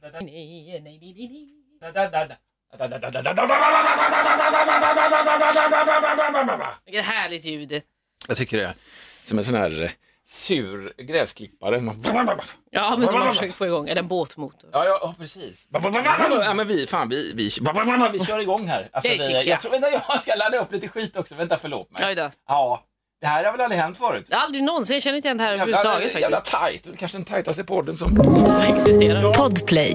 Vilket härligt ljud. Jag tycker det är som en sån här sur gräsklippare. Ja, men som man försöker få igång. Är det en båtmotor? Ja, precis. Ja, men vi kör igång här. Alltså, jag tror, vänta, jag ska ladda upp lite skit också. Vänta, förlåt mig. Ja, det här har väl aldrig hänt förut? Aldrig någonsin, jag känner inte igen det här överhuvudtaget faktiskt. Jävla tajt, det är kanske den tajtaste podden som existerar. Podplay.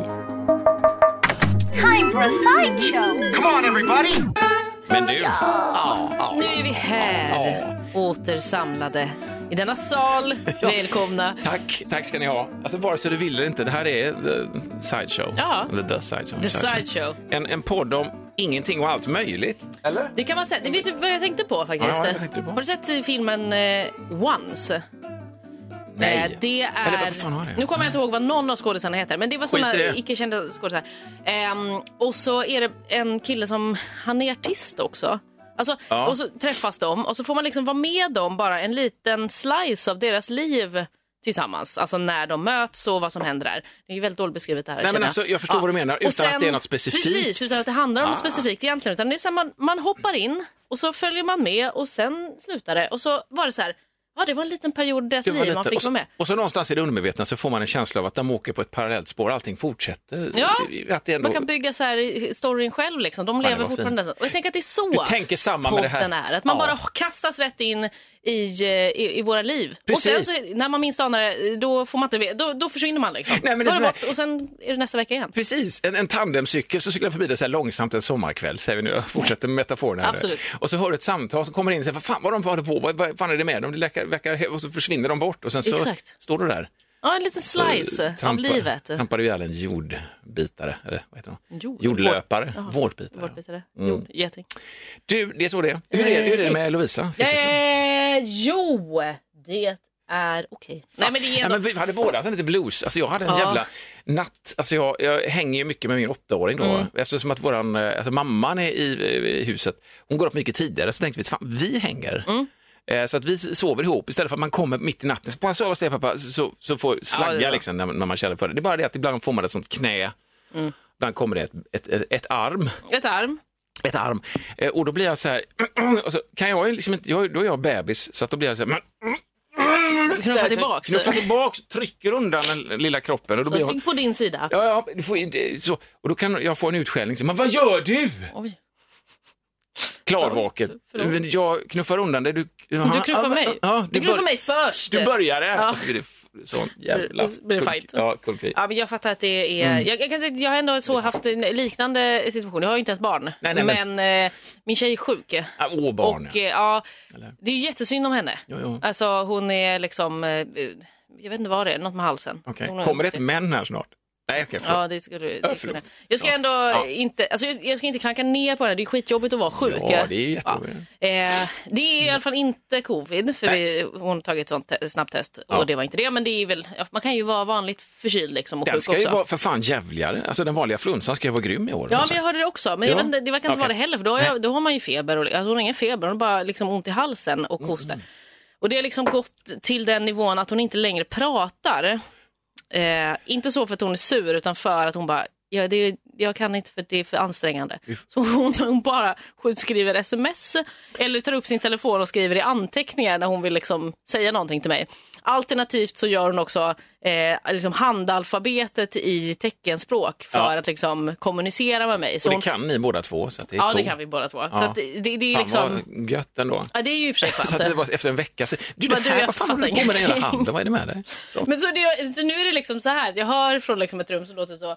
Time for a sideshow. Come on everybody. Men du, Nu är vi här, återsamlade i denna sal. Välkomna. Tack ska ni ha. Alltså vare sig du vill eller inte, det här är The Sideshow. Ja. The Sideshow. The Sideshow. En podd om ingenting och allt möjligt. Eller? Det kan man säga. Vet du vad jag tänkte på faktiskt? Ja, jag tänkte på. Har du sett filmen Once? Nej. Det är... Eller vad fan var det? Nu kommer jag inte ihåg vad någon av skådespelarna heter, men det var såna icke-kända skådespelare. Och så är det en kille som, han är artist också. Alltså, och så träffas de och så får man liksom vara med dem bara en liten slice av deras liv tillsammans. Alltså när de möts och vad som händer där. Det är ju väldigt dåligt beskrivet det här. Nej, men alltså, jag förstår vad du menar, utan att det är något specifikt. Precis, utan att det handlar om något specifikt egentligen. Utan det är så här, man hoppar in och så följer man med och sen slutar det. Och så var det så här, ja, det var en liten period i deras liv man fick vara med. Och så någonstans i det undermedvetna så får man en känsla av att de åker på ett parallellt spår, allting fortsätter. Ja, att det ändå... man kan bygga så här storyn själv liksom. De lever fortfarande. Och jag tänker att det är så du tänker samma med det här. Att man bara kastas rätt in i våra liv. Precis. Och sen så, när man minst anar det, då får man inte då försvinner man liksom. Nej, men det är och sen är det nästa vecka igen. Precis, en tandemcykel så cyklar förbi det så här långsamt en sommarkväll, säger vi nu. Jag fortsätter med metaforen här. Absolut. Och så hör du ett samtal som kommer in och säger, vad fan vad de håller på, vad fan är det med dem? Det verkar, och så försvinner de bort och sen så står du där. Ja, en liten slice av livet. Trampar du ihjäl en jordbitare, eller vad heter det? Jordlöpare, vårdbitare. Geting. Du, det är så det är. Hur är det med Lovisa? Jo, det är okej. Nej, men det är men vi hade båda lite blues. Alltså jag hade en jävla natt. Alltså jag hänger ju mycket med min 8-åring då. Eftersom att mamman är i huset. Hon går upp mycket tidigare, så tänkte vi, fan, vi hänger. Så att vi sover ihop istället för att man kommer mitt i natten. Så på sova hos dig, pappa, så får slagga liksom, när man känner för det. Det är bara det att ibland får man ett sånt knä. Ibland kommer det ett arm. Ett arm. Och då blir jag så här, och så kan jag liksom inte, då är jag bebis, så att då blir jag så här, knuffa tillbaks, trycker undan den lilla kroppen och då blir jag på din sida. Ja, du får inte så, och då kan jag få en utskällning så, men vad gör du? Oj. Klarvaken. Men jag knuffar undan det. Du knuffar mig. Ja, du knuffar mig först. Du började. Ja. Och så blir det sån jävla fight. Ja, men jag fattar att det är jag kan säga att jag har ändå haft en liknande situation. Jag har ju inte ens barn. Nej, men min tjej är sjuk. Barn. Och det är ju jättesynd om henne. Jo. Alltså hon är liksom jag vet inte vad det är, något med halsen. Okay. Kommer det ett män här snart? Nej, okay, ja, det skulle jag ska ändå inte, alltså jag ska inte klanka ner på det. Det är skitjobbigt att vara sjuk. Ja, det är jättejobbigt. Det är i alla fall inte covid, för hon har tagit ett sånt snabbtest och det var inte det, men det är väl, man kan ju vara vanligt förkyld liksom och den sjuk ska också. Ju vara för fan jävligare. Alltså den vanliga flunsan ska ju vara grym i år. Ja, men jag hörde det också, men jag vet inte, det verkar inte vara det heller, för då har man ju feber och, alltså hon har ingen feber, hon har bara liksom ont i halsen och hostar. Och det har liksom gått till den nivån att hon inte längre pratar. Inte så för att hon är sur, utan för att hon bara, jag kan inte för det är för ansträngande. Så hon bara skriver sms eller tar upp sin telefon och skriver i anteckningar när hon vill liksom säga någonting till mig. Alternativt så gör hon också liksom handalfabetet i teckenspråk för att liksom kommunicera med mig. Så och det kan ni båda två. Så att det är cool. Det kan vi båda två. Så att det är liksom... Vad gött ändå. Ja, det är ju i och för sig skönt. Så att det var efter en vecka. Så, vad fan håller du på med den ena handen? Vad är det med dig? Men så nu är det liksom så här. Jag hör från liksom ett rum som låter så...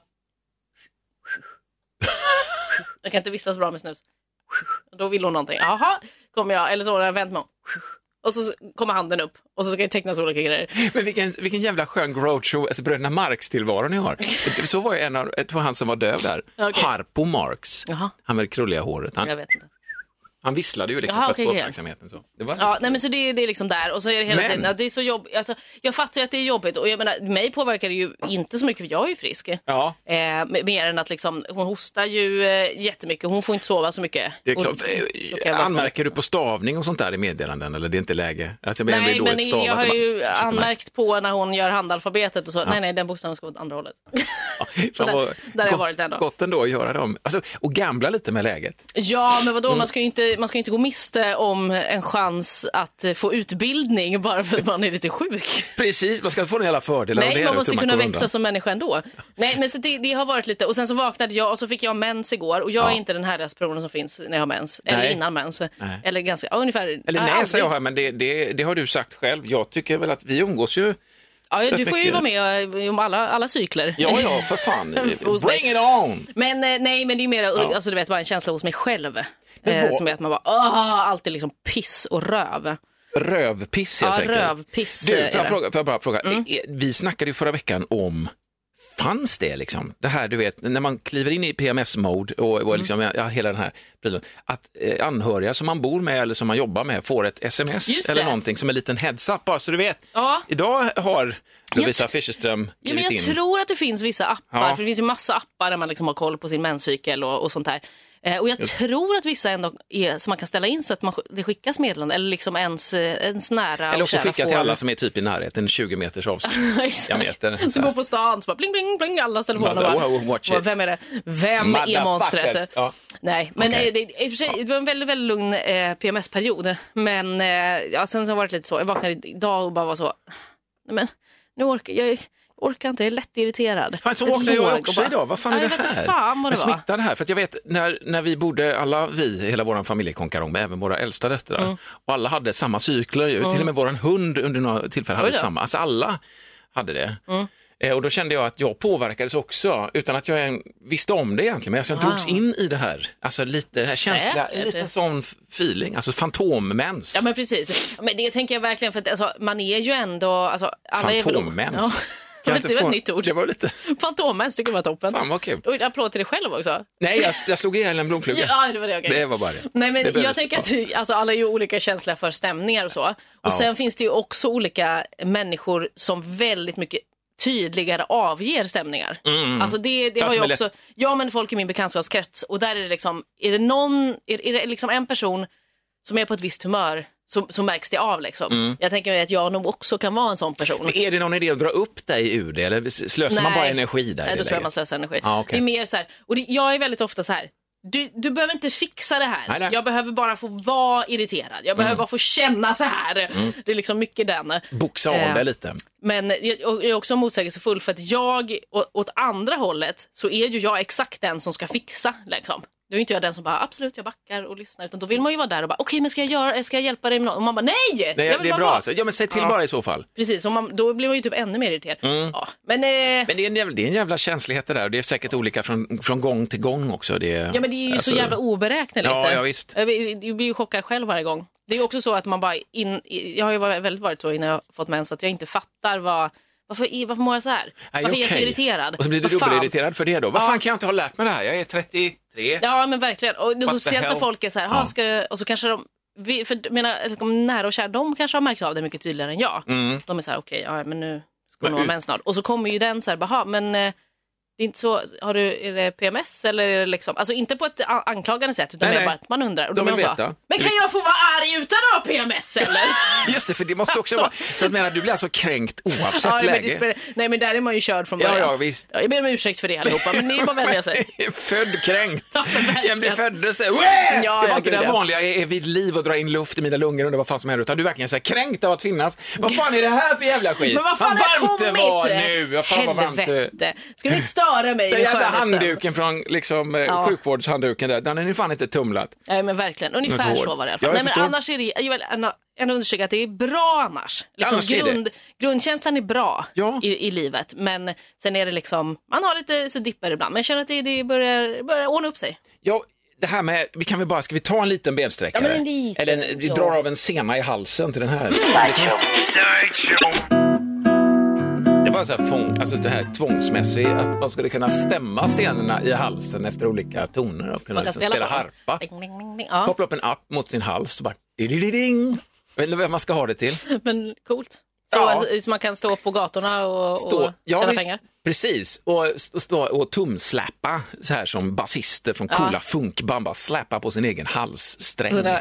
Jag kan inte vistas bra med snus. Då vill hon någonting. Jaha, kommer jag. Eller så har jag vänt mig om. Och så kommer handen upp. Och så ska det tecknas olika grejer. Men vilken jävla skön Groucho, alltså Bröderna Marx tillvaro ni har. Så var ju jag tror han som var döv där. Okay. Harpo Marx. Jaha. Han med det krulliga håret. Jag vet inte. Han visslade ju liksom för att få uppmärksamheten. Så. Det var... Ja, nej, men så det är liksom där. Och så är det hela tiden att det är så jobbigt. Alltså, jag fattar ju att det är jobbigt. Och jag menar, mig påverkar det ju inte så mycket, för jag är ju frisk. Ja. Mer än att liksom, hon hostar ju jättemycket. Hon får inte sova så mycket. Det är klart. Anmärker du på stavning och sånt där i meddelanden? Eller det är inte läge? Alltså, nej, men jag har ju anmärkt på när hon gör handalfabetet och så. Nej, den bokstaven ska gå åt andra hållet. Ja, där har jag varit ändå. Gott ändå att göra dem. Alltså, och gambla lite med läget. Ja, men vadå? Man ska ju inte gå miste om en chans att få utbildning bara för att man är lite sjuk. Precis, man ska få en hela fördel. Nej, man måste kunna växa som människa ändå. Nej, men så det har varit lite. Och sen så vaknade jag och så fick jag mens igår. Och jag är inte den härligaste personen som finns när jag har mens. Eller innan mens. Nej. Eller ganska, ungefär. Eller nej, säger jag här, men det har du sagt själv. Jag tycker väl att vi umgås ju. Ja, du får ju vara med om alla cykler. Ja, för fan. Bring it on! Men nej, men det är mer, alltså du vet, bara en känsla hos mig själv. Som är att man bara, alltid liksom piss och röv. Rövpiss helt enkelt. Ja, rövpiss. Du, får jag bara fråga. Vi snackade ju förra veckan om, fanns det liksom, det här du vet, när man kliver in i PMS-mode och liksom, hela den här prylen, att anhöriga som man bor med eller som man jobbar med får ett sms eller någonting som en liten heads-up, bara så du vet. Ja. Idag har Lovisa Fischerström men jag tror att det finns vissa appar, för det finns ju massa appar där man liksom har koll på sin menscykel och sånt här. Och jag tror att vissa ändå är som man kan ställa in så att det skickas meddelande eller liksom ens nära. Eller också skicka till alla som är typ i närheten, 20 meters avstånd. Så går på stan så bara bling bling bling, alla telefoner. Vem är det? Vem är monstret? Ja. Nej, men det var en väldigt, väldigt lugn PMS-period. Men sen så har det varit lite så. Jag vaknade idag och bara var så, men nu orkar inte, jag är lätt irriterad. Fan, så vaknade jag också idag. Vad fan är det här? Fan vad det var. Smittar det här? För att jag vet, när vi bodde, hela vår familjekonkarong, även våra äldsta döttrar, och alla hade samma cykler. Till och med vår hund under några tillfällen hade samma. Alltså alla hade det. Och då kände jag att jag påverkades också, utan att jag visste om det egentligen. Men jag drogs in i det här. Alltså lite den här känsla, lite sån feeling. Alltså fantommens. Ja, men precis. Men det tänker jag verkligen, för att alltså, man är ju ändå... Alltså, alla fantommens. Det var ett nytt ord. Det var lite... Fantommens tycker jag var toppen. Fan vad kul. Och applåd till dig själv också. Nej, jag slog ihjäl en blomfluga. Ja, det var det. Okay. Det var bara det. Nej, men jag tänker att alltså, alla är ju olika känsliga för stämningar och så. Och sen finns det ju också olika människor som väldigt mycket tydligare avger stämningar. Alltså det har ju också... Ja, men folk i min bekantskapskrets. Och där är det liksom... Är det liksom en person som är på ett visst humör... Så märks det av liksom. Jag tänker mig att jag nog också kan vara en sån person. Men är det någon idé att dra upp dig ur det? Eller slösar man bara energi där? Nej, då tror jag man slösar energi. Okay. Det är mer så här, och jag är väldigt ofta så här, du behöver inte fixa det här. Nej. Jag behöver bara få vara irriterad. Jag behöver bara få känna så här. Det är liksom mycket den. Boxa av det lite. Men jag är också motsägelsefull, för att jag, åt andra hållet, så är ju jag exakt den som ska fixa liksom. Då är inte jag den som bara, absolut, jag backar och lyssnar. Utan då vill man ju vara där och bara, okej, men ska jag hjälpa dig med något? Och man bara, nej! Det är bra alltså. Ja, men säg till bara i så fall. Precis, och då blir man ju typ ännu mer irriterad. Ja, men det är en jävla känslighet det där. Det är säkert olika från gång till gång också. Ja, men det är ju så jävla oberäkneligt. Ja, visst. Jag blir ju chockad själv varje gång. Det är ju också så att man bara, jag har ju väldigt varit så innan jag har fått mens, att jag inte fattar varför mår jag så här? Varför är jag så irriterad? Och så blir du dubbelirriterad för det då. Vad fan kan jag inte ha lärt mig det här? Jag är 33. Ja, men verkligen. Och så speciellt när folk är så här, och så kanske de nära och kära, de kanske har märkt av det mycket tydligare än jag. De är så här, okej, men nu ska nog ha mens snart. Och så kommer ju den så här, men det är inte så, är det PMS eller är det liksom, alltså inte på ett anklagande sätt, utan mer bara att man undrar. Och men kan jag få vara arg utan att ha PMS eller? Just det, för det måste också vara, så att du blir alltså kränkt oavsett läge. Nej, men där är man ju körd från början. Ja, visst. Jag ber om ursäkt för det allihopa, men ni är bara vänliga sig. Född kränkt. Jag blir född så det var inte det vanliga, jag är vid liv och drar in luft i mina lungor och vad fan som händer, utan du verkligen så här kränkt av att finnas. Vad fan är det här för jävla skit? Men vad fan varmt det var nu. Helvete. Ska ni störa mig? Den jävla handduken från liksom, sjukvårdshandduken där, den är ju fan inte tumlat. Nej, men verkligen. Ungefär så var det i alla fall. Nej, men annars är det, jag vill ändå undersöka att det är bra annars. Liksom grundkänslan är bra i livet. Men sen är det liksom, man har lite så dippar ibland. Men jag känner att det börjar ordna upp sig. Ja, det här med, ska vi ta en liten bensträckare? Ja, men en liten. Eller vi drar av en sena i halsen till den här. vara så här alltså det här tvångsmässigt, att man skulle kunna stämma scenerna i halsen efter olika toner och kunna liksom spela harpa. Ja. Koppla upp en app mot sin hals och bara ding. Jag vet inte vad man ska ha det till. Men coolt. Så man kan stå på gatorna och tjäna pengar. Precis, och tumsläppa så här som basister från coola funkband, bara släppa på sin egen halssträng. Sådana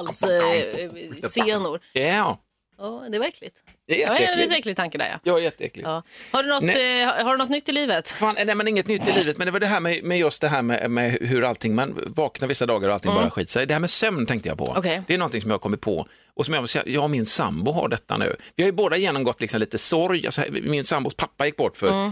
halssenor. Ja. Det var äckligt. Det är en lite äcklig tanke där. Ja, jätteäckligt. Ja. Har du något nytt i livet? Nej, men inget nytt i livet, men det var det här med just det här med hur allting, man vaknar vissa dagar och allting bara skit sig. Det här med sömn tänkte jag på. Okay. Det är någonting som jag har kommit på och som jag och min sambo har detta nu. Vi har ju båda genomgått liksom lite sorg. Alltså, min sambos pappa gick bort för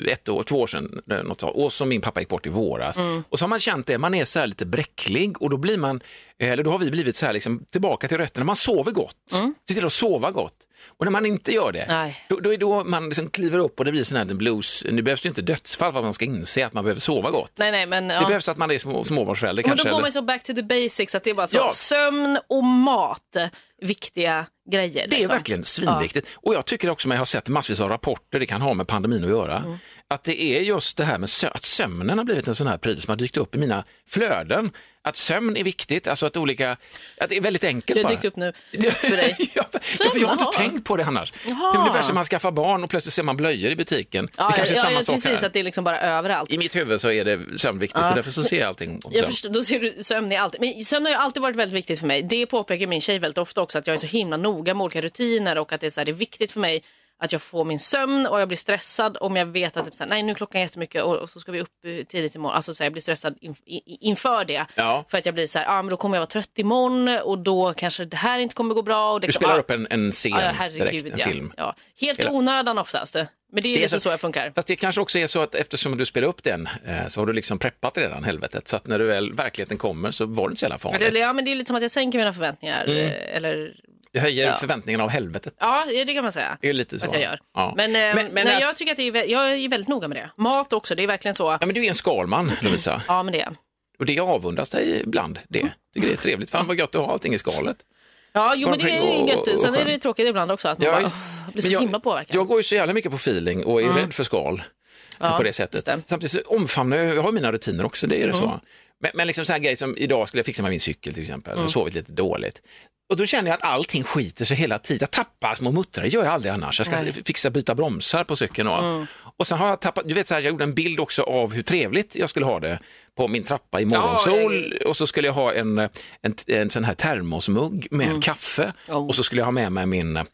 2 år sedan och så min pappa gick bort i våras. Och så har man känt det, man är så här lite bräcklig och då blir man, eller då har vi blivit så här liksom tillbaka till rötterna. Man sover gott, se till att sova gott. Och när man inte gör det, då är då man liksom kliver upp och det blir sån här blues. Nu behövs det inte dödsfall för att man ska inse att man behöver sova gott. Nej, men det behövs att man är småbarnsförälder kanske. Men då går man så back to the basics, att det är bara så sömn och mat, viktiga grejer. Det är liksom. verkligen svinviktigt. Och jag tycker också, jag har sett massvis av rapporter, det kan ha med pandemin att göra, att det är just det här med att sömnen har blivit en sån här pryl som har dykt upp i mina flöden. Att sömn är viktigt, alltså att det är väldigt enkelt. Det har dykt upp nu för dig. För jag har inte tänkt på det annars. Det är ungefär som man skaffar barn och plötsligt ser man blöjor i butiken. Det kanske är samma sak precis, här. att det är liksom bara överallt. I mitt huvud så är det sömn viktigt, och därför så ser jag allting om sömn. Jag förstår, då ser du sömn i allt. Men sömn har ju alltid varit väldigt viktigt för mig. Det påpekar min tjej väldigt ofta också, att jag är så himla noga med olika rutiner och att det är det är viktigt för mig att jag får min sömn, och jag blir stressad om jag vet att typ, nej, nu är klockan jättemycket och så ska vi upp tidigt imorgon. Alltså så jag blir stressad inför det. Ja. För att jag blir så här, men då kommer jag vara trött imorgon och då kanske det här inte kommer gå bra. Och det du spelar upp en scen direkt, en film. Ja. Helt i onödan oftast. Men det är lite så jag funkar. Fast det kanske också är så att eftersom du spelar upp den så har du liksom preppat redan helvetet. Så att när verkligheten kommer så var det inte så jävla farligt. Ja, men det är lite som att jag sänker mina förväntningar. Eller... Jag höjer förväntningarna av helvetet. Ja, det kan man säga. Det är lite så. Att jag gör. Ja. Men jag tycker att jag är väldigt noga med det. Mat också, det är verkligen så. Ja, men du är en skalman, Lovisa. Ja, men det är. Och det avundas dig ibland. Tycker det är trevligt. Fan vad gott att ha allting i skalet. Ja, men det är gött. Sen är det tråkigt ibland också att man blir så himla påverkad. Jag går ju så jävla mycket på feeling och är rädd för skal på det sättet. Samtidigt så omfamnar jag har mina rutiner också, det är det så. Men liksom så här grejer som idag skulle jag fixa med min cykel till exempel och sovit lite dåligt. Och då känner jag att allting skiter sig hela tiden. Jag tappar små muttrar, det gör jag aldrig annars. Jag ska byta bromsar på cykeln. Och sen har jag tappat, du vet så här, jag gjorde en bild också av hur trevligt jag skulle ha det på min trappa i morgonsol. Och så skulle jag ha en sån här termosmugg med kaffe. Och så skulle jag ha med mig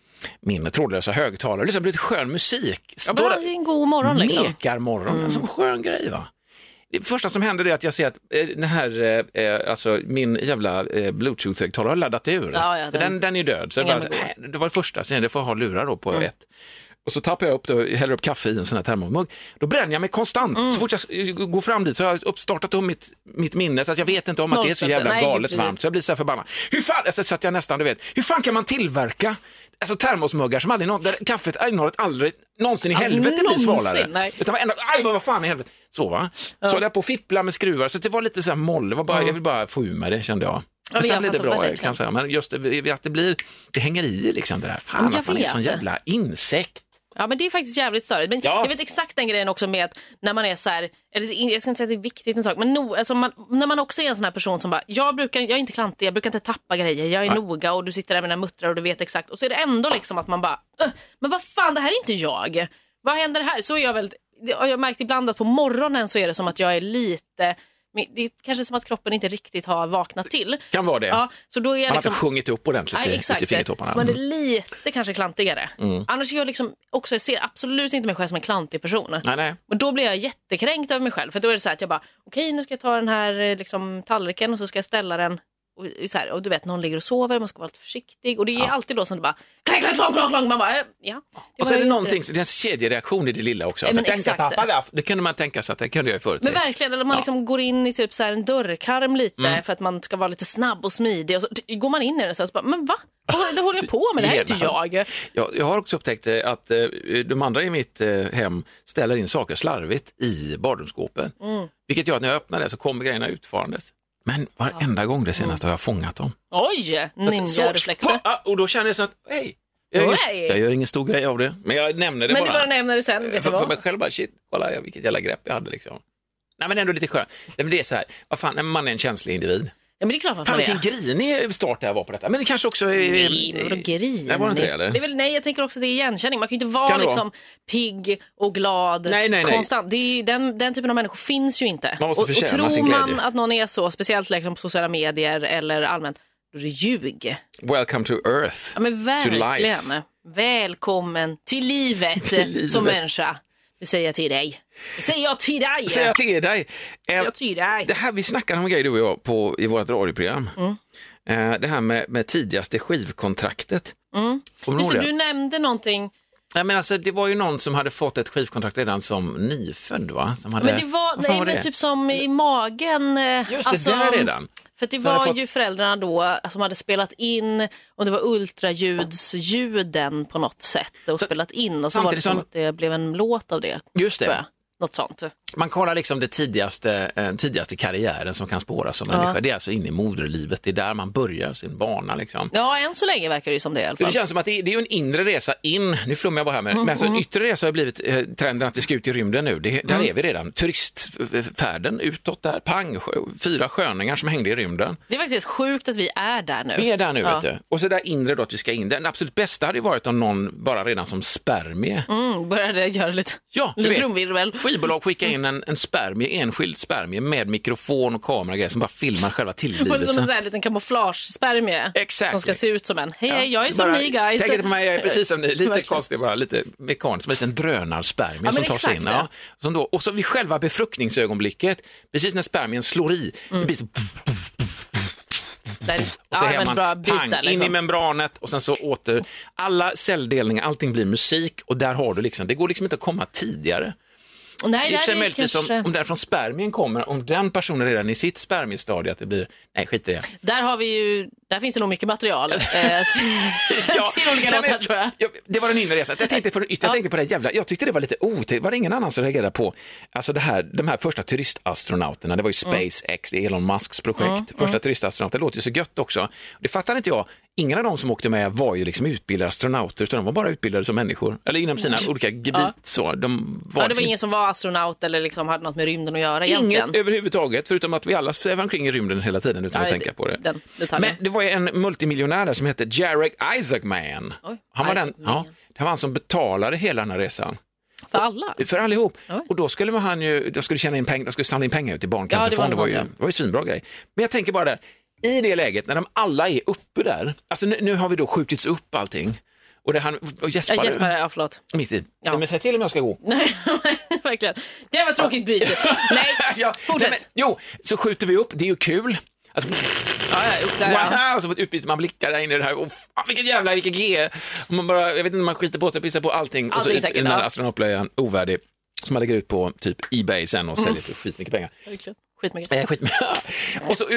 min trådlösa högtalare. Det blir skön musik. Ja, det är en god morgon liksom. Mekarmorgon, en sån skön grej va. Det första som händer är att jag ser att den här, alltså min jävla Bluetooth-högtalare har laddat ur. Ja, den är död. Så det var det första, sen det får jag ha lurar då på ett. Och så tappar jag upp det och häller upp kaffe i en sån här termomugg. Då bränner jag mig konstant. Så fort jag går fram dit så har jag uppstartat om mitt minne så att jag vet inte om att det är så jävla galet varmt. Så jag blir så här förbannad. Hur fan, så att jag nästan, du vet, hur fan kan man tillverka termosmuggar som aldrig där kaffet aldrig någonsin i helvete blir svalare. Nej. Utan varenda, vad fan i helvete. Så va? Så höll jag på att fippla med skruvar. Så det var lite så här moll. Det var bara, jag vill bara få ur med det, kände jag. Men sen blir det bra, kan jag säga. Men just att det hänger i liksom det där. Fan, att man är en sån jävla insekt. Ja, men det är faktiskt jävligt större. Men jag vet exakt den grejen också med att när man är så här, jag ska inte säga att det är viktigt en sak, men när man också är en sån här person som bara, jag är inte klantig, jag brukar inte tappa grejer, jag är noga och du sitter där med dina muttrar och du vet exakt. Och så är det ändå liksom att man bara, men vad fan, det här är inte jag. Vad händer här? Så är jag väl, jag har märkt ibland att på morgonen så är det som att jag är lite... Det är kanske som att kroppen inte riktigt har vaknat till. Kan vara det. Ja, så då är jag man liksom, har inte sjungit upp ordentligt i fingertopparna. Så man är lite kanske klantigare. Annars är jag liksom också, jag ser absolut inte mig själv som en klantig person. Nej. Men då blir jag jättekränkt över mig själv. För då är det så här att jag bara, okej, nu ska jag ta den här liksom, tallriken och så ska jag ställa den. Och du vet, någon ligger och sover, man ska vara lite försiktig. Och det är alltid då som det bara klang. Man bara, och så är det någonting, det är en kedjereaktion i det lilla också. Men exakt. Det kunde man tänka sig att det kunde jag förutse. Men verkligen, eller man liksom går in i typ så här en dörrkarm lite för att man ska vara lite snabb och smidig. Och så går man in i den så bara, men va? Det håller jag på med, det här är inte jag. Jag har också upptäckt att de andra i mitt hem ställer in saker slarvigt i badrumsskåpen. Vilket gör att när jag öppnar det så kommer grejerna utfarandes. Men varenda gång det senaste har jag fångat dem. Oj, ninja-reflexer. Och då känner jag så att, hej, Jag gör ingen stor grej av det, men jag nämner det men bara. Men du bara nämner det sen, vet du vad? För mig själv bara, shit, kolla vilket jävla grepp jag hade liksom. Nej, men ändå lite skönt. Det är så här, vad fan, man är en känslig individ. Ja, men det är klart man får det. Vilken grinig start det här var på detta. Men det kanske också är... Nej, vadå grinig? Nej, var det inte det, eller? Det är väl, nej, jag tänker också att det är igenkänning. Man kan ju inte vara liksom pigg och glad konstant. Det är, den typen av människor finns ju inte. Man måste och förtjäna sin tror glädje. man att någon är så, speciellt liksom på sociala medier eller allmänt, då är det ljug. Welcome to earth. Ja, men verkligen. Välkommen till livet, som människa. Det säger jag till dig. Det säger jag till dig. Det här, vi snackade om en grej du och jag i vårt radioprogram. Det här med tidigaste skivkontraktet. Just det, du nämnde någonting. Ja, men alltså, det var ju någon som hade fått ett skivkontrakt redan som nyfödd, va? Som hade, men det var men typ som i magen. Just det, där redan. För det var ju föräldrarna då som hade spelat in, och det var ultraljudsljuden på något sätt och spelat in, och så var det som att det blev en låt av det. Just det. Tror jag. Något sånt. Man kollar liksom det tidigaste karriären som kan spåras som människa. Det är alltså inne i moderlivet. Det är där man börjar sin bana liksom. Ja, än så länge verkar det som det i alla fall. Så det känns som att det är en inre resa in. Nu flummar jag bara här med men alltså en yttre resa har blivit trenden att vi ska ut i rymden nu. Där är vi redan. Turistfärden utåt där. Pang, 4 sköningar som hängde i rymden. Det är faktiskt sjukt att vi är där nu. Vi är där nu, vet du. Och så där inre då att vi ska in. Den absolut bästa hade varit om någon bara redan som spermie. Började göra lite trumvirvel. Skivbolag skickar in en enskild spermie med mikrofon och kamera och grejer som bara filmar själva tillblivelsen. Som en sån här liten kamouflage-spermie. Exactly. Som ska se ut som en. Hej, jag är som ni guys. Tänk inte på mig, jag är precis som ni. Lite konstigt bara, lite mekanisk, som en liten drönarspermie som tar sig in. Ja. Som då, och så vid själva befruktningsögonblicket, precis när spermien slår i, det blir så... Och så är man bra bitar, liksom. In i membranet och sen så åter. Alla celldelningar, allting blir musik, och där har du liksom, det går liksom inte att komma tidigare. Nej, det är möjligtvis om där från spermien kommer, om den personen redan i sitt spermiestadie att det blir, nej, skit i det. Där finns det nog mycket material till olika låtar, tror jag. Det var en inre resa. Jag tänkte på det jävla, jag tyckte det var lite otäckt. Var det ingen annan som reagerade på alltså de här första turistastronauterna, det var ju SpaceX, Elon Musks projekt, första turistastronauter, det låter ju så gött också. Det fattar inte jag. Ingen av dem som åkte med var ju liksom utbildade astronauter, utan de var bara utbildade som människor. Eller inom sina olika gebit. Så. Det var ingen som var astronaut eller liksom hade något med rymden att göra egentligen. Inget överhuvudtaget, förutom att vi alla svävar omkring i rymden hela tiden utan att tänka på det. Men det var ju en multimiljonär där som hette Jarek Isaacman. Han var han som betalade hela den här resan. För alla? För allihop. Och då skulle tjäna in pengar, de skulle samla in pengar till barncancerfonden. Det var ju svinbra grej. Men jag tänker bara där, i det läget när de alla är uppe där, alltså nu har vi då skjutits upp allting. Och Jesper, förlåt. Mitt i. Ja. Men säg till om jag ska gå. Nej, verkligen. Det var tråkigt byte. Nej, fortsätt. Så skjuter vi upp, det är ju kul. Alltså, så ett utbyte, man blickar där inne i det här. Vilket G. Man bara, jag vet inte, man skiter på sig, pissar på allting. Och så säkert, den här astronautblöjan, ovärdig, som man lägger ut på typ eBay sen och säljer för skitmycket pengar. Skitmycket. Och så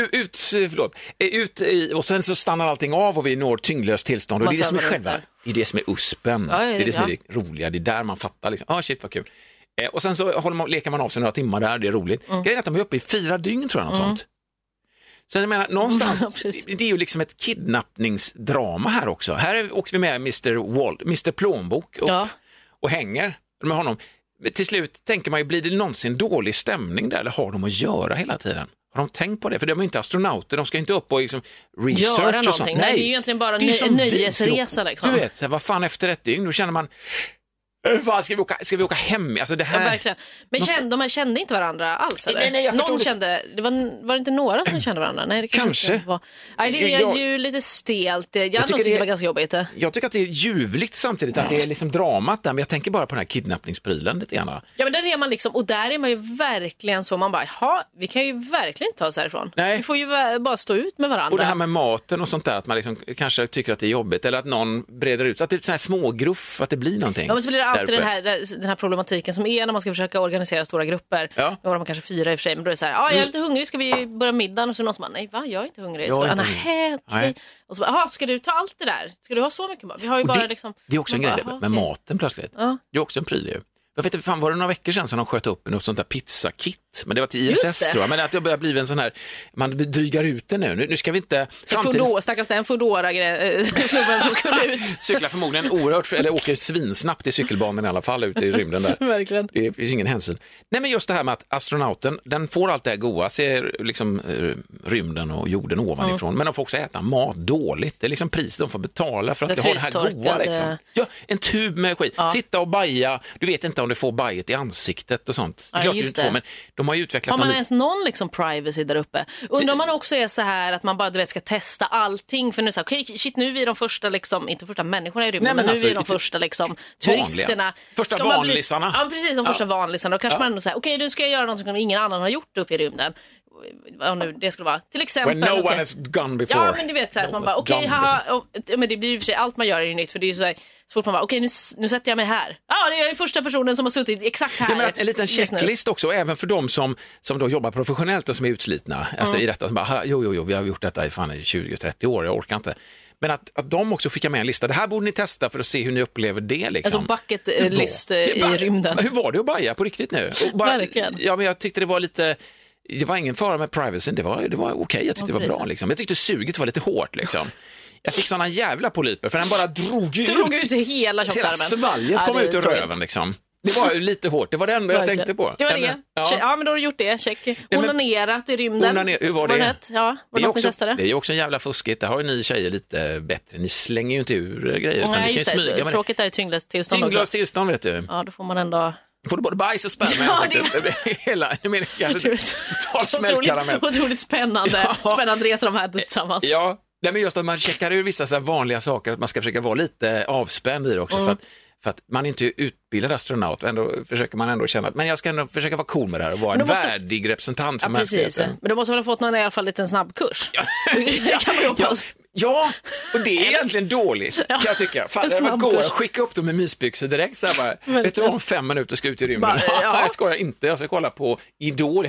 och sen så stannar allting av och vi når tyngdlöst tillstånd. Och det är det som är det är det som är uspen. Det är det som är det roliga. Det är där man fattar liksom, shit vad kul. Och sen så leker man av sig några timmar där, det är roligt. Grejen är att de är uppe i 4 dygn, tror jag, något sånt. Så jag menar, någonstans, det är ju liksom ett kidnappningsdrama här också. Här åker vi med Mr. Plånbok och hänger med honom. Till slut tänker man ju, blir det någonsin dålig stämning där, eller har de att göra hela tiden? Har de tänkt på det? För de är inte astronauter, de ska inte upp och liksom research och sånt. Nej, det är ju egentligen bara en nöjesresa liksom. Du vet, vad fan, efter 1 dygn, då känner man, ska vi åka hem? Alltså det här... Ja, verkligen. Men de kände inte varandra alls, eller? Nej, någon kände, var det inte några som kände varandra? Nej, det kanske var. Nej, det är ju lite stelt. Jag tyckte det var ganska jobbigt. Jag tycker att det är ljuvligt samtidigt, att det är liksom dramat där, men jag tänker bara på den här kidnappningsprylen lite grann. Ja, men där är man liksom, och där är man ju verkligen så, man bara, vi kan ju verkligen inte ta oss härifrån. Nej. Vi får ju bara stå ut med varandra. Och det här med maten och sånt där, att man liksom kanske tycker att det är jobbigt, eller att någon breder ut, att det är så här smågruff, att det blir någonting. Ja, men så blir det alltid den här problematiken som är när man ska försöka organisera stora grupper. Ja. Då var de kanske 4 i och för sig, men då är det så här, jag är lite hungrig, ska vi börja middagen? Och så är någon som bara, nej va, jag är inte hungrig. Nej. Och så bara, ska du ta allt det där? Ska du ha så mycket mat? Vi har ju bara liksom... Det är också en grej med maten plötsligt. Ja. Det är också en pryl ju. Jag vet inte, var det några veckor sedan som de sköt upp något sånt där pizzakit men det var till ISS tror jag. Men att det börjar bli en sån här, man drygar ut det nu ska vi inte... Stackars den Foodora-snubben som skulle ut. Cyklar förmodligen oerhört, eller åker svinsnabbt i cykelbanan i alla fall ute i rymden där. Verkligen. Det finns ingen hänsyn. Nej, men just det här med att astronauten, den får allt det här goda, ser liksom rymden och jorden ovanifrån, men de får också äta mat dåligt. Det är liksom priset de får betala för att det har det här goda. Liksom. Ja, en tub med skit. Sitta och baja, du vet inte om du får bajet i ansiktet och sånt. Ja, klart du inte får, men de har ju utvecklat... Har man ens någon liksom privacy där uppe? Undrar om man också är så här att man bara ska testa allting, för nu så här, shit, nu är vi de första liksom, inte första människorna i rymden, men nu är vi de första liksom turisterna. Första vanlisarna. Ja, precis, de första vanlisarna. Då kanske man ändå säger, okej, nu ska jag göra något som ingen annan har gjort uppe i rymden. Vad nu det skulle vara. Till exempel... When no one has gone before. Ja, men du vet så här, att man bara, okej, men det blir ju för sig, allt man gör är ju nytt, för det är ju så här, så fort man bara, okej, nu sätter jag mig här. Ja, det är ju första personen som har suttit exakt här. Ja, men en liten checklist också, även för de som då jobbar professionellt och som är utslitna. Alltså i detta, som bara, jo, vi har gjort detta i 20-30 år, jag orkar inte. Men att de också skickar med en lista. Det här borde ni testa för att se hur ni upplever det. Liksom. Alltså bucket list i rymden. Hur var det att baja på riktigt nu? Verkligen. Ja, men jag tyckte det var lite... Det var ingen fara med privacy, det var okej. Jag tyckte det var bra. Liksom. Jag tyckte suget var lite hårt. Liksom. Jag fick såna jävla polyper, för den bara drog ut hela tjocktarmen. Svalget kom ut ur röven. Liksom. Det var lite hårt, det var det enda jag tänkte på. Det var det. Ja, men då har du gjort det, check. Onanerat i rymden. Hur var det? Ja, det är ju också en jävla fuskigt. Det har ju ni tjejer lite bättre. Ni slänger ju inte ur grejer. Nej, just det. Tråkigt är tyngdlöst tillstånd också. Tyngdlöst tillstånd, vet du. Ja, då får man ändå... Får du både bajs och sperma i ansiktet? Hela, jag menar, kanske totalt smällkaramell. Otroligt spännande. Spännande resor de här tillsammans. Ja, men just att man checkar ur vissa så här vanliga saker, att man ska försöka vara lite avspänd i det också, för att man är inte utbildad astronaut, och ändå försöker man ändå känna att men jag ska ändå försöka vara cool med det här och vara en värdig representant för mänskligheten. Men då måste man ha fått någon i alla fall liten snabbkurs. Ja, och det är egentligen dåligt, kan jag tycka. Fan, det var gå och skicka upp dem i mysbyxor direkt så här bara, vet du om 5 minuter ska ut i rymden? Jag ska inte, jag ska kolla på Idol.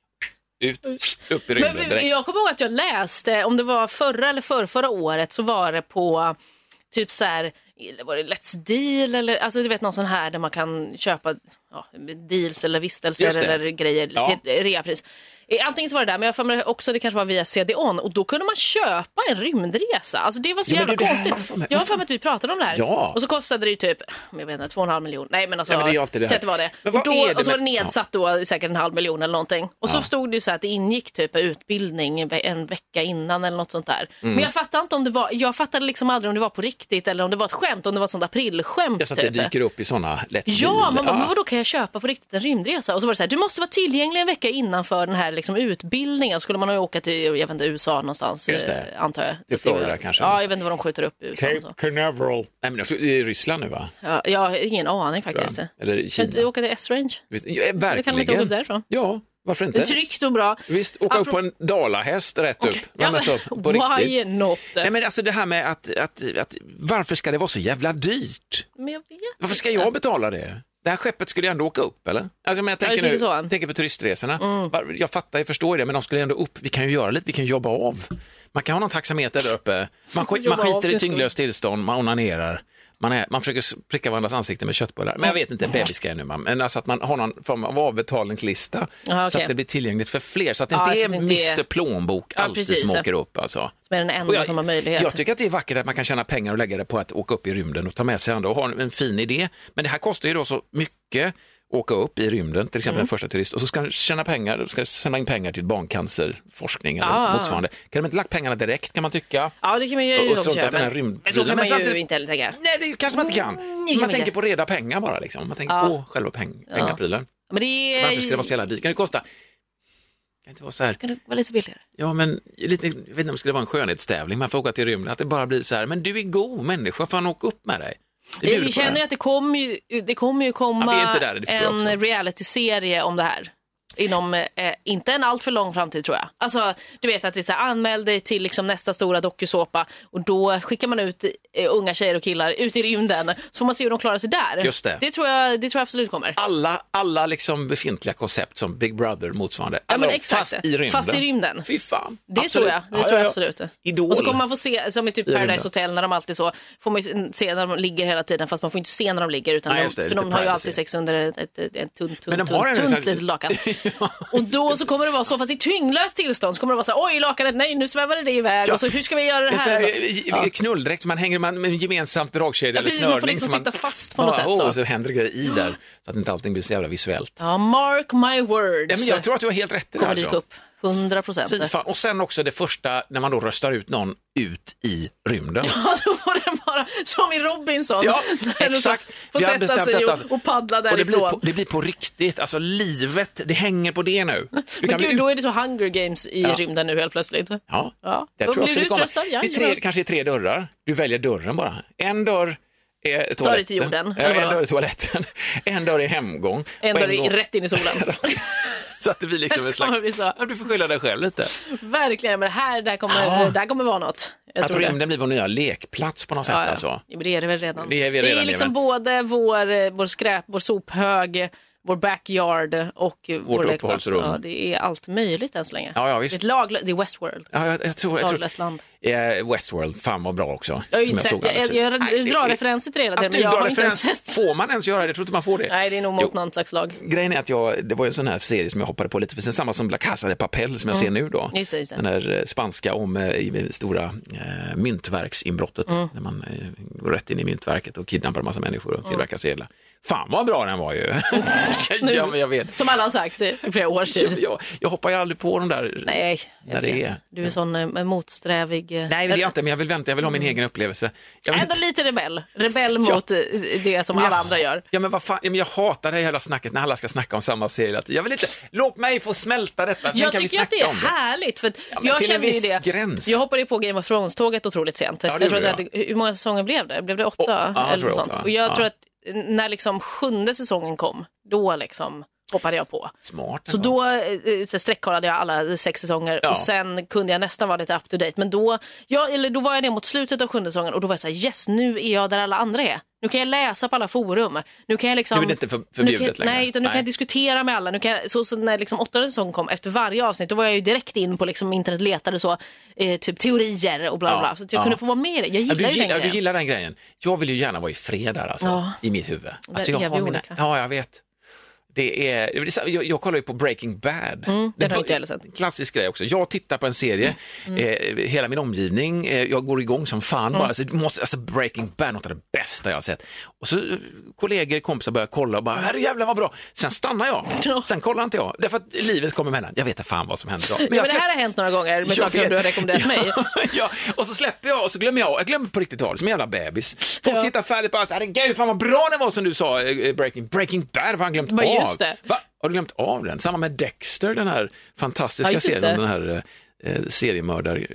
Upp i rymden direkt. Jag kommer ihåg att jag läste, om det var förra eller förra året, så var det på typ så här, var det Let's Deal eller, alltså du vet, någon sån här där man kan köpa deals eller vistelser eller grejer till reapris. Antingen så var det där, men jag får mig också det kanske var via CD-ON, och då kunde man köpa en rymdresa. Alltså det var så jävla konstigt. Jag har för mig att vi pratade om det här. Ja. Och så kostade det ju typ, jag vet inte, 2,5 miljoner. Nej, men alltså, så att det var det. Och så var det nedsatt då säkert 1,5 miljon eller någonting. Och så stod det ju så att det ingick typ utbildning en vecka innan eller något sånt där. Men jag fattade inte om det var, jag fattade liksom aldrig om det var på riktigt eller om det var ett skämt, om det var ett sånt aprilskämt. Ja, så att det dyker upp i såna Let's Deal. Ja, men vadå, kan jag köpa på riktigt en rymdresa? Och så var det så här, du måste vara tillgänglig en vecka innan för den här liksom utbildningen. Skulle man ha åka till, jag vet inte, USA någonstans, antar jag. Till Florida kanske. Ja, jag vet inte vad de skjuter upp i USA. Cape Canaveral. Nej, men det är Ryssland nu, va? Ja, jag har ingen aning faktiskt. Eller Kina. Kan du åka till S-Range? Verkligen. Eller kan man inte åka upp därifrån? Ja, varför inte? Det är tryggt och bra. Visst, åka upp på en dalahäst rätt upp. Ja, men så, på why not? Nej, men alltså det här med att varför ska det vara så jävla dyrt? Men jag vet. Varför ska jag betala det? Det här skeppet skulle ändå åka upp, eller? Alltså, men jag tänker på turistresorna. Jag fattar, jag förstår det, men de skulle ändå upp. Vi kan ju göra lite, vi kan jobba av. Man kan ha någon taxameter där uppe. Man skiter i tyngdlöst tillstånd, man onanerar. Man försöker pricka varandras ansikte med köttbullar. Men jag vet inte, bebisska ännu. Men alltså att man har någon form av avbetalningslista. Så att det blir tillgängligt för fler. Så att det inte är Mr. Plånbok alltid som åker upp. Alltså. Som är den enda som har möjlighet. Jag tycker att det är vackert att man kan tjäna pengar och lägga det på att åka upp i rymden och ta med sig andra och ha en fin idé. Men det här kostar ju då så mycket, åka upp i rymden, till exempel en första turist, och så ska tjäna pengar, ska sända in pengar till barncancerforskning eller motsvarande. Kan de inte lagt pengarna direkt, kan man tycka? Ja, det kan man ju också göra. Men så kan man ju inte heller tänka. Nej, det kanske man inte kan. Man tänker på reda pengar bara, liksom. Man tänker på själva pengaprylen. Men det varför ska det vara så jävla dyrt? Kan det kosta? Kan det inte vara så här? Kan det vara lite billigare? Ja, men lite, jag vet inte om det skulle vara en skönhetstävling. Man får åka till rymden, att det bara blir så här, men du är god människa, fan åka upp med dig. Vi känner ju att det kommer ju komma en reality-serie om det här. Inom inte en allt för lång framtid, tror jag. Alltså, du vet att det är så här, anmäl dig till liksom nästa stora dokusåpa, och då skickar man ut unga tjejer och killar ut i rymden, så får man se hur de klarar sig där. Just det. Det tror jag absolut kommer. Alla liksom befintliga koncept som Big Brother motsvarande. Ja, men exakt. Fast i rymden. Fy fan. Det absolut. tror jag. Det tror jag absolut. Idol. Och så kommer man få se, som i typ Paradise Hotel, när de alltid så, får man ju se när de ligger hela tiden, fast man får inte se när de ligger, utan för de har ju alltid sex under ett tunt litet lakan. Och då så kommer det vara så, fast i tyngdlöst tillstånd så kommer det vara så här, oj lakanet, nej nu svävade det iväg, och så hur ska vi göra det här? Knulldräkt som man hänger med en gemensamt dragkedja eller precis, snörning. man får liksom sitta fast på något sätt. Så. Och så händer det grejer i där, så att inte allting blir så jävla visuellt. Ja, mark my words. Ja, men jag tror att du har helt rätt i det. Kommer dyka upp 100%. Och sen också det första, när man då röstar ut någon ut i rymden. Ja, då var det bara som i Robinson. Ja, exakt. Får sätta sig och paddla därifrån. Och det blir på riktigt. Alltså livet, det hänger på det nu. Men gud, då är det så Hunger Games i rymden nu helt plötsligt. Ja. Jag tror också det kommer. Kanske är 3 dörrar. Du väljer dörren bara. En dörr är toaletten. Till jorden. En dörr är toaletten. En dörr är hemgång. En dörr är rätt in i solen. Så att det blir liksom en slags... Du får skylla dig själv lite. Verkligen, men där kommer vara något. Jag tror rymden blir vår nya lekplats på något sätt. Alltså. Ja, men det är det väl redan. Det är liksom både vår skräp, vår sophög, vår backyard och vår uppehållsrum. Ja, det är allt möjligt än så länge. Ja, visst. Det är Westworld. Ja, jag tror land. Westworld, fan vad bra också. Jag har ju inte sett, jag drar referenser till det hela tiden, men jag har inte ens sett. Får man ens göra det? Jag tror inte man får det. Nej, det är nog mot någon slags lag. Grejen är att det var ju en sån här serie som jag hoppade på lite för sen, samma som La Casa de Papel som jag ser nu då. Just det. Den där spanska om stora myntverksinbrottet när man går rätt in i myntverket och kidnappar en massa människor och tillverkar sedlar. Fan vad bra den var ju. Ja, men jag vet. Som alla har sagt i flera års tid. Jag hoppar ju aldrig på de där. Nej, det är. Du är sån motsträvig. Nej, det är jag inte, men jag vill vänta. Jag vill ha min egen upplevelse. Ändå lite rebell mot det som alla andra gör. Ja, men vad fan, jag hatar det hela snacket när alla ska snacka om samma serie. Jag vill inte, låt mig få smälta detta. Jag tycker att det är härligt, för jag kände ju det. Gräns. Jag hoppade på Game of Thrones-tåget otroligt sent. Ja, jag tror att hur många säsonger blev det? Blev det 8? Eller något sånt? Och jag tror att när liksom 7:e säsongen kom, då liksom hoppade jag på. Smart. Så då sträckkollade jag alla 6 säsonger och sen kunde jag nästan vara lite up to date. Men då var jag det mot slutet av 7:e säsongen och då var jag så här, yes, nu är jag där alla andra är. Nu kan jag läsa på alla forum. Nu kan jag liksom... Nu är det inte förbjudet längre. Nej, utan nu kan jag diskutera med alla. Nu kan jag, så när liksom 8:e säsongen kom, efter varje avsnitt, då var jag ju direkt in på liksom internet, letade så, typ teorier och bla bla. Så att jag kunde få vara med i det. Jag gillar ju den grejen. Du gillar den grejen. Jag vill ju gärna vara i fred där alltså, i mitt huvud. Alltså, jag vet. Jag kollar ju på Breaking Bad. Det har inte heller sett. Klassisk grej också. Jag tittar på en serie, hela min omgivning, jag går igång som fan bara. Alltså Breaking Bad, något av det bästa jag har sett. Och så kollegor, kompisar börjar kolla och bara, herre jävlar vad bra. Sen stannar jag. Sen kollar inte jag. Därför att livet kommer emellan. Jag vet inte fan vad som händer då. Men det här har hänt några gånger med saker du har rekommenderat mig. Ja, och så släpper jag och så glömmer jag. Jag glömmer på riktigt tal, som en jävla bebis. Folk tittar färdigt på oss. Herregud, fan vad bra det var som du sa, Breaking Bad, har han glömt av. Det. Va? Har du glömt av den? Samma med Dexter, den här fantastiska serien, den här seriemördar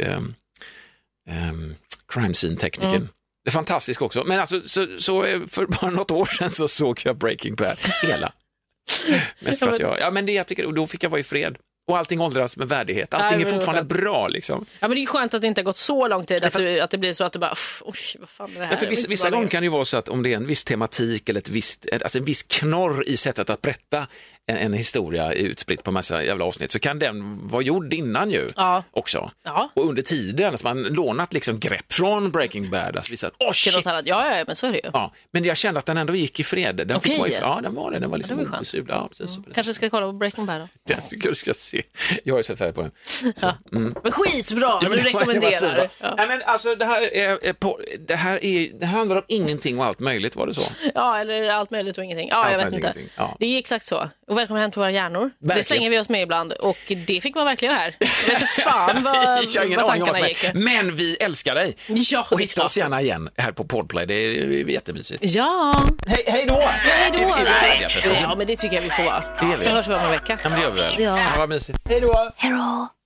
crime scene-tekniken. Det är fantastiskt också. Men alltså, så för bara något år sedan så såg jag Breaking Bad hela. Mest för att jag tycker, och då fick jag vara i fred. Och allting åldras med värdighet. Allting är fortfarande bra liksom. Ja, men det är skönt att det inte har gått så lång tid att det blir så att du bara, vad fan är det här? För vissa gånger kan det ju vara så att om det är en viss tematik eller en viss knorr i sättet att berätta en historia utspritt på en massa jävla avsnitt, så kan den vara gjord innan ju också. Ja. Och under tiden att man lånat liksom grepp från Breaking Bad, alltså visat, shit. Ja, men så är det ju. Ja, men jag kände att den ändå gick i fred. Den fick vara i fred. Ja, den var det. Den var liksom obesudlad. Ja, precis. Kanske ska kolla på Breaking Bad då. Den ska se. Jag är så färdig på den. Ja. Men skitbra, du rekommenderar. Nej, men alltså det här handlar om ingenting och allt möjligt, var det så? Ja, eller allt möjligt och ingenting. Ja, jag vet inte. Ja. Det är exakt så. Och välkommen hem till våra hjärnor. Verkligen. Det slänger vi oss med ibland. Och det fick man verkligen här. Jag vet inte fan vad tankarna gick. Men vi älskar dig. Ja, och hitta oss gärna igen här på Podplay. Det är jättemysigt. Ja. Hej då! Ja, hej då! Är vi färdiga förresten? Ja, men det tycker jag vi får vara. Så hörs vi om en vecka. Ja, men det gör vi väl. Ja. Vad mysigt. Hej då! Hej då!